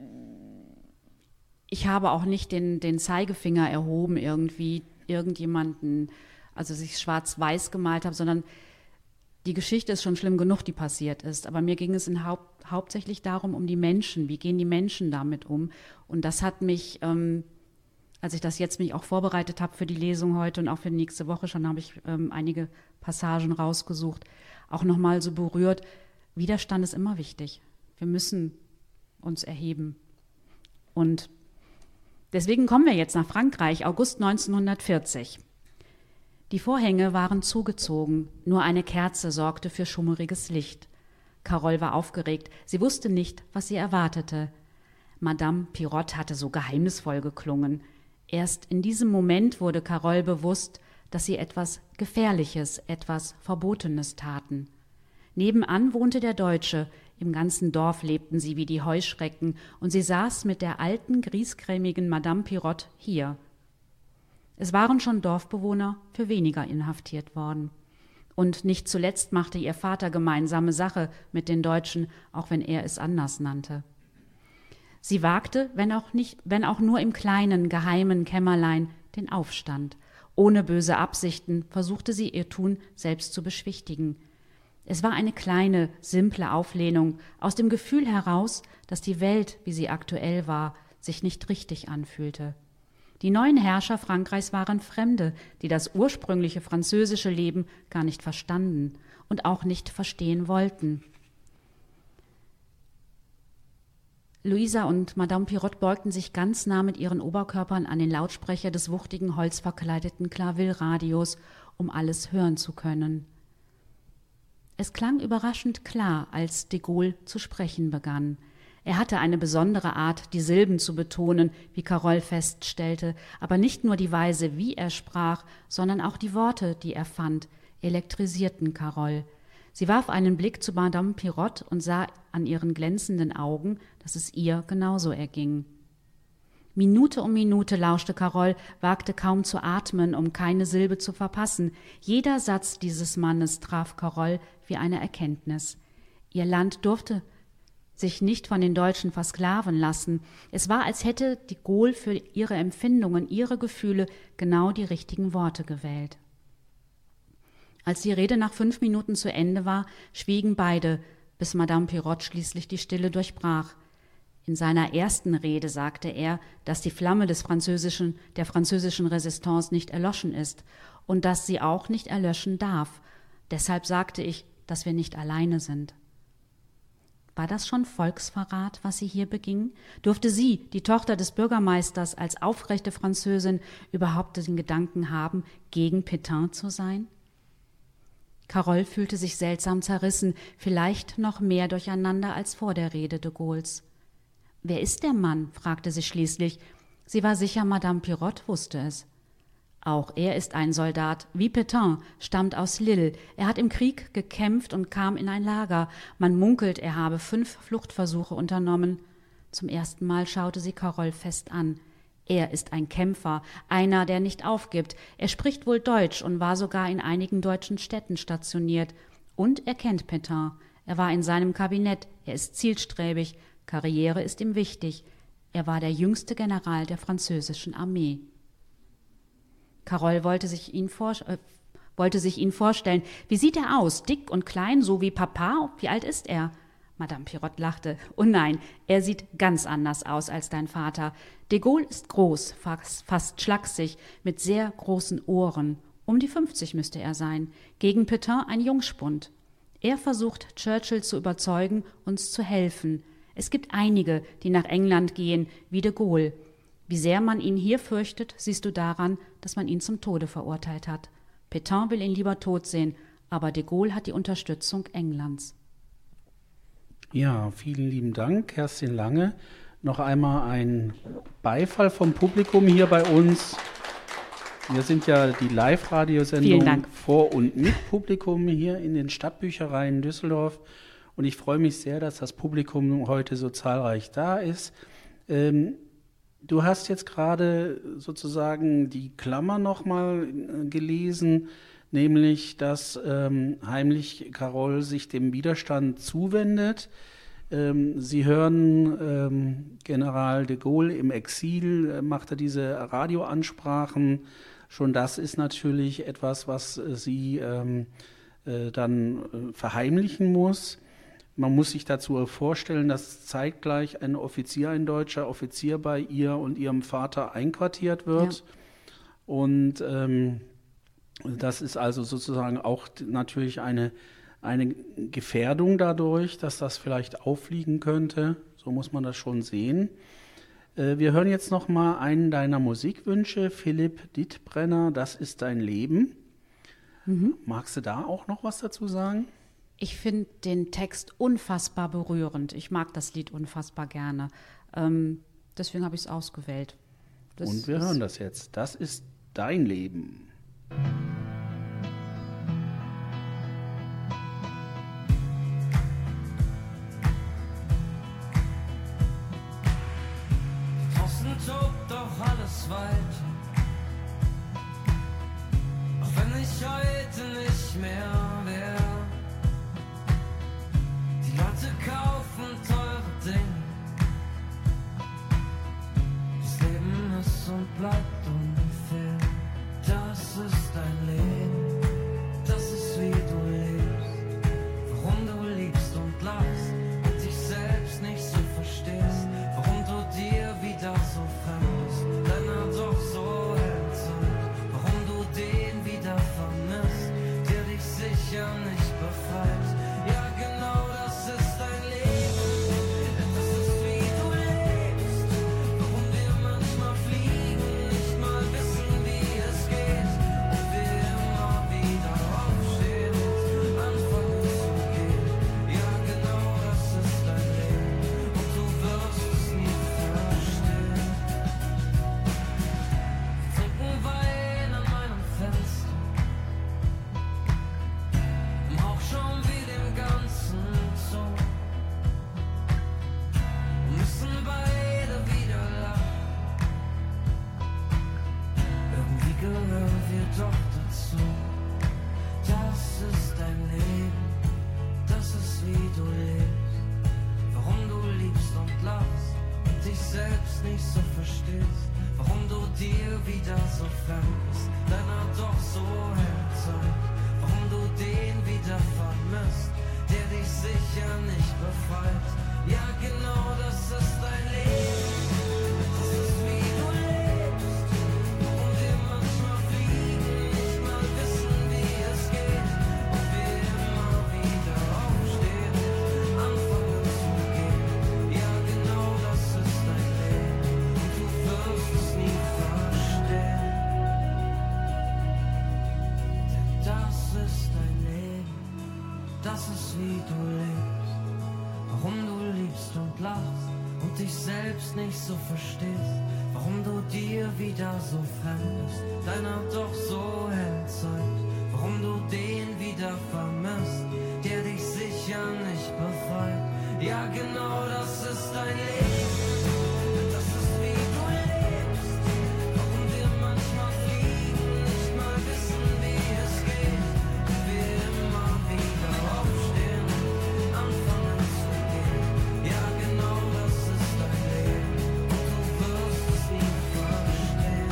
ich habe auch nicht den Zeigefinger erhoben, irgendjemanden, also sich schwarz-weiß gemalt habe, sondern die Geschichte ist schon schlimm genug, die passiert ist. Aber mir ging es hauptsächlich darum, um die Menschen. Wie gehen die Menschen damit um? Und das hat mich, als ich das jetzt mich auch vorbereitet habe für die Lesung heute und auch für die nächste Woche schon, habe ich einige Passagen rausgesucht, auch nochmal so berührt. Widerstand ist immer wichtig. Wir müssen uns erheben. Und deswegen kommen wir jetzt nach Frankreich, August 1940. Die Vorhänge waren zugezogen, nur eine Kerze sorgte für schummeriges Licht. Carole war aufgeregt, sie wusste nicht, was sie erwartete. Madame Pirotte hatte so geheimnisvoll geklungen. Erst in diesem Moment wurde Carole bewusst, dass sie etwas Gefährliches, etwas Verbotenes taten. Nebenan wohnte der Deutsche, im ganzen Dorf lebten sie wie die Heuschrecken, und sie saß mit der alten, griesgrämigen Madame Pirotte hier. Es waren schon Dorfbewohner für weniger inhaftiert worden. Und nicht zuletzt machte ihr Vater gemeinsame Sache mit den Deutschen, auch wenn er es anders nannte. Sie wagte, wenn auch nur im kleinen, geheimen Kämmerlein, den Aufstand. Ohne böse Absichten versuchte sie ihr Tun selbst zu beschwichtigen. Es war eine kleine, simple Auflehnung aus dem Gefühl heraus, dass die Welt, wie sie aktuell war, sich nicht richtig anfühlte. Die neuen Herrscher Frankreichs waren Fremde, die das ursprüngliche französische Leben gar nicht verstanden und auch nicht verstehen wollten. Luisa und Madame Pirotte beugten sich ganz nah mit ihren Oberkörpern an den Lautsprecher des wuchtigen, holzverkleideten Klavillradios, um alles hören zu können. Es klang überraschend klar, als de Gaulle zu sprechen begann. Er hatte eine besondere Art, die Silben zu betonen, wie Carole feststellte, aber nicht nur die Weise, wie er sprach, sondern auch die Worte, die er fand, elektrisierten Carole. Sie warf einen Blick zu Madame Pirot und sah an ihren glänzenden Augen, dass es ihr genauso erging. Minute um Minute lauschte Carol, wagte kaum zu atmen, um keine Silbe zu verpassen. Jeder Satz dieses Mannes traf Carol wie eine Erkenntnis. Ihr Land durfte sich nicht von den Deutschen versklaven lassen. Es war, als hätte de Gaulle für ihre Empfindungen, ihre Gefühle genau die richtigen Worte gewählt. Als die Rede nach 5 Minuten zu Ende war, schwiegen beide, bis Madame Pirot schließlich die Stille durchbrach. In seiner ersten Rede sagte er, dass die Flamme der französischen Resistance nicht erloschen ist und dass sie auch nicht erlöschen darf. Deshalb sagte ich, dass wir nicht alleine sind. War das schon Volksverrat, was sie hier beging? Durfte sie, die Tochter des Bürgermeisters, als aufrechte Französin überhaupt den Gedanken haben, gegen Pétain zu sein? Carol fühlte sich seltsam zerrissen, vielleicht noch mehr durcheinander als vor der Rede de Gaulles. »Wer ist der Mann?« fragte sie schließlich. Sie war sicher, Madame Pirot wusste es. Auch er ist ein Soldat, wie Pétain, stammt aus Lille. Er hat im Krieg gekämpft und kam in ein Lager. Man munkelt, er habe 5 Fluchtversuche unternommen. Zum ersten Mal schaute sie Carol fest an. Er ist ein Kämpfer, einer, der nicht aufgibt. Er spricht wohl Deutsch und war sogar in einigen deutschen Städten stationiert. Und er kennt Pétain. Er war in seinem Kabinett. Er ist zielstrebig. Karriere ist ihm wichtig. Er war der jüngste General der französischen Armee. Carol wollte sich ihn vorstellen. Wie sieht er aus? Dick und klein, so wie Papa? Wie alt ist er? Madame Pirot lachte. Oh nein, er sieht ganz anders aus als dein Vater. De Gaulle ist groß, fast schlaksig, mit sehr großen Ohren. Um die 50 müsste er sein. Gegen Pétain ein Jungspund. Er versucht, Churchill zu überzeugen, uns zu helfen. Es gibt einige, die nach England gehen, wie de Gaulle. Wie sehr man ihn hier fürchtet, siehst du daran, dass man ihn zum Tode verurteilt hat. Pétain will ihn lieber tot sehen, aber de Gaulle hat die Unterstützung Englands. Ja, vielen lieben Dank, Kerstin Lange. Noch einmal ein Beifall vom Publikum hier bei uns. Wir sind ja die Live-Radiosendung vor und mit Publikum hier in den Stadtbüchereien Düsseldorf. Und ich freue mich sehr, dass das Publikum heute so zahlreich da ist. Du hast jetzt gerade sozusagen die Klammer nochmal gelesen, nämlich, dass heimlich Carol sich dem Widerstand zuwendet. Sie hören General de Gaulle im Exil, macht er diese Radioansprachen. Schon das ist natürlich etwas, was sie dann verheimlichen muss. Man muss sich dazu vorstellen, dass zeitgleich ein deutscher Offizier bei ihr und ihrem Vater einquartiert wird. Ja. Und das ist also sozusagen auch natürlich eine Gefährdung dadurch, dass das vielleicht auffliegen könnte. So muss man das schon sehen. Wir hören jetzt noch mal einen deiner Musikwünsche, Philipp Dittbrenner, Das ist dein Leben. Magst du da auch noch was dazu sagen? Ich finde den Text unfassbar berührend. Ich mag das Lied unfassbar gerne. Deswegen habe ich es ausgewählt. Und wir hören das jetzt. Das ist dein Leben. Draußen tobt doch alles weiter. Auch wenn ich heute nicht mehr wäre. Die Leute kaufen teure Dinge. Das Leben ist und bleibt unfair. Das du lebst, warum du liebst und lachst und dich selbst nicht so verstehst, warum du dir wieder so fremd bist, deiner doch so hell zeigt, warum du den wieder vermisst, der dich sicher nicht befreit. Ja, genau, das ist dein Leben, das ist wie du lebst, warum wir manchmal fliegen, nicht mal wissen, wie es geht, und wir immer wieder aufstehen, anfangen zu gehen. Ja, genau, das ist dein Leben, und du wirst es nie verstehen, denn das ist dein Leben, das ist wie du lebst, warum du liebst und lachst und dich selbst nicht so verstehst, warum du dir wieder so fremd bist, deiner doch so hell zeigt, warum du den wieder vermisst, der dich sicher nicht befreit. Ja, genau, das ist dein Leben, das ist wie du lebst, warum wir manchmal fliegen, nicht mal wissen, wie es geht, und wir immer wieder aufstehen, anfangen zu gehen. Ja, genau, das ist dein Leben, und du wirst es nie verstehen.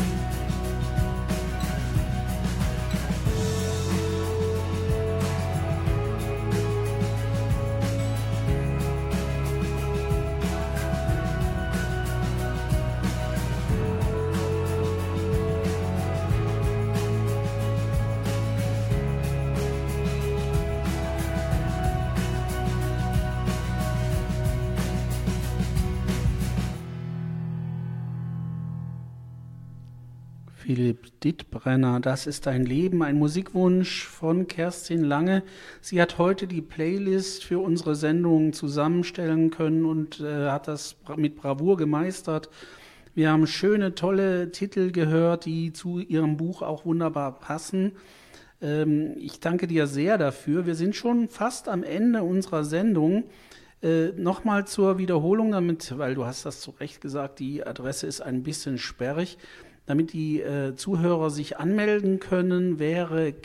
Philipp Dittbrenner, das ist ein Leben, ein Musikwunsch von Kerstin Lange. Sie hat heute die Playlist für unsere Sendung zusammenstellen können und hat das mit Bravour gemeistert. Wir haben schöne, tolle Titel gehört, die zu ihrem Buch auch wunderbar passen. Ich danke dir sehr dafür. Wir sind schon fast am Ende unserer Sendung. Nochmal zur Wiederholung, damit, weil du hast das zu Recht gesagt, die Adresse ist ein bisschen sperrig. Damit die Zuhörer sich anmelden können, wäre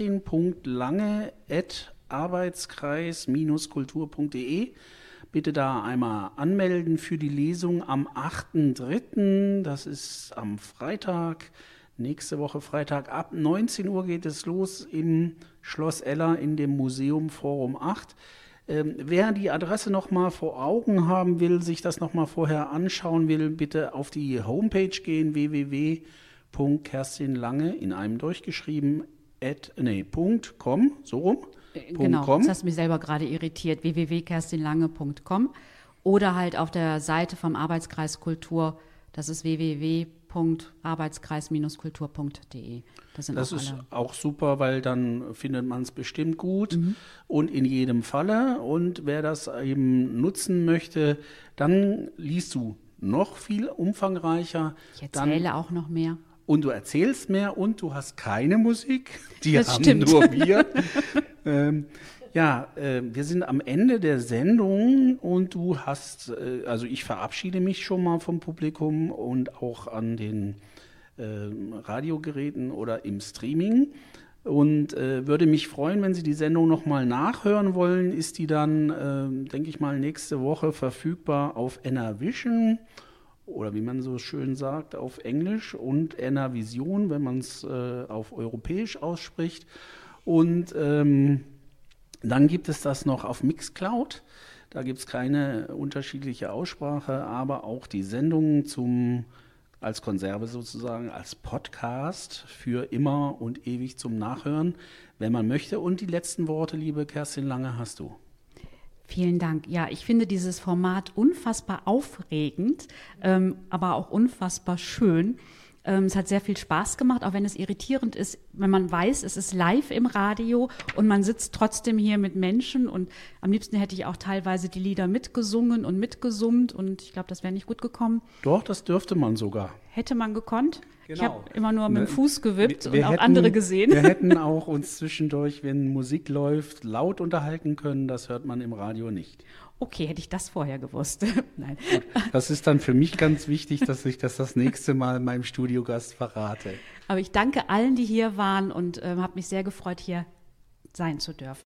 kerstin.lange@arbeitskreis-kultur.de. Bitte da einmal anmelden für die Lesung am 8.3., das ist am Freitag, nächste Woche Freitag, ab 19 Uhr geht es los im Schloss Eller in dem Museum Forum 8. Wer die Adresse nochmal vor Augen haben will, sich das nochmal vorher anschauen will, bitte auf die Homepage gehen, www.kerstinlange in einem durchgeschrieben, .com, so rum. Genau, .com. das hast du mich selber gerade irritiert, www.kerstinlange.com oder halt auf der Seite vom Arbeitskreis Kultur, das ist www.arbeitskreis-kultur.de. Das ist auch super, weil dann findet man es bestimmt gut und in jedem Falle. Und wer das eben nutzen möchte, dann liest du noch viel umfangreicher. Ich erzähle auch noch mehr. Und du erzählst mehr und du hast keine Musik, die Das haben stimmt. nur wir. Wir sind am Ende der Sendung und du hast, also ich verabschiede mich schon mal vom Publikum und auch an den Radiogeräten oder im Streaming und würde mich freuen, wenn Sie die Sendung nochmal nachhören wollen. Ist die dann, denke ich mal, nächste Woche verfügbar auf NRVision oder wie man so schön sagt, auf Englisch und NRVision, wenn man es auf Europäisch ausspricht. Und dann gibt es das noch auf Mixcloud. Da gibt es keine unterschiedliche Aussprache, aber auch die Sendungen als Konserve sozusagen, als Podcast für immer und ewig zum Nachhören, wenn man möchte. Und die letzten Worte, liebe Kerstin Lange, hast du. Vielen Dank. Ja, ich finde dieses Format unfassbar aufregend, aber auch unfassbar schön. Es hat sehr viel Spaß gemacht, auch wenn es irritierend ist, wenn man weiß, es ist live im Radio und man sitzt trotzdem hier mit Menschen und am liebsten hätte ich auch teilweise die Lieder mitgesungen und mitgesummt und ich glaube, das wäre nicht gut gekommen. Doch, das dürfte man sogar. Hätte man gekonnt. Genau. Ich habe immer nur mit dem Fuß gewippt und Wir auch hätten, andere gesehen. Wir hätten auch uns zwischendurch, wenn Musik läuft, laut unterhalten können. Das hört man im Radio nicht. Okay, hätte ich das vorher gewusst. Nein. Gut, das ist dann für mich ganz wichtig, dass ich das nächste Mal meinem Studiogast verrate. Aber ich danke allen, die hier waren und habe mich sehr gefreut, hier sein zu dürfen.